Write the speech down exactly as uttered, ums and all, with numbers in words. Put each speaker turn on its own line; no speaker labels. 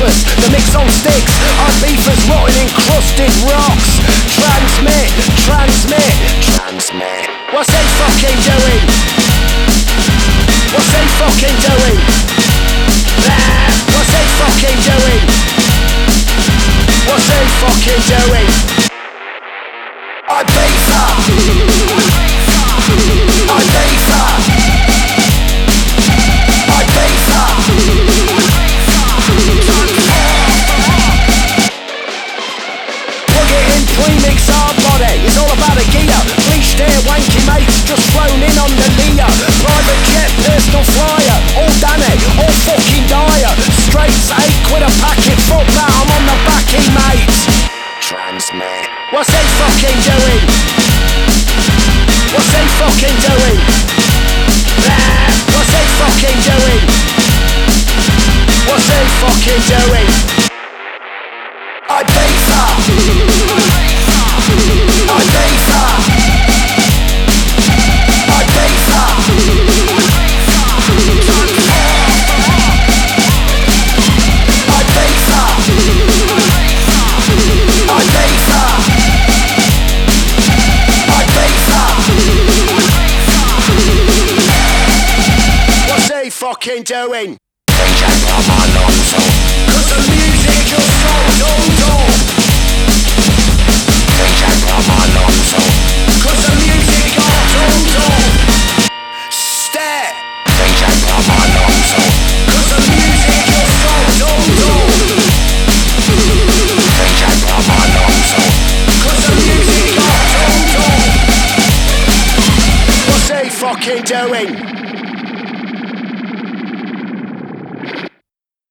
useless. The mix on sticks, our beef is rotten encrusted rocks. Transmit, transmit, transmit. What's they fucking doing? What's they fucking doing? Ah, what's they fucking doing? What's they fucking doing? I beef her. I beef her. I beef her. Plug it in, premix our body. It's all about a gear. Bleached hair, wanky mates, just flown in on the Lear. Private jet, personal flyer. All Danny, all fucking dire. Straights, eight quid a packet. Fuck that, I'm on the backy, mate. Transmit. What's they fucking doing? What's they fucking doing? Ah, what's they fucking doing? What's they fucking doing? I beef her. I beef her. I beef her. I beef her. I beef her. I beef her. What's they fucking doing? They jack up my lungs off. Cause the music just so dumped off. They jack up my lungs off. Cause the music got dumped off. Step. They jack up my lungs off. Cause the music just so dumped off. They jack up my lungs off. Cause the music got dumped off. What's they fucking doing?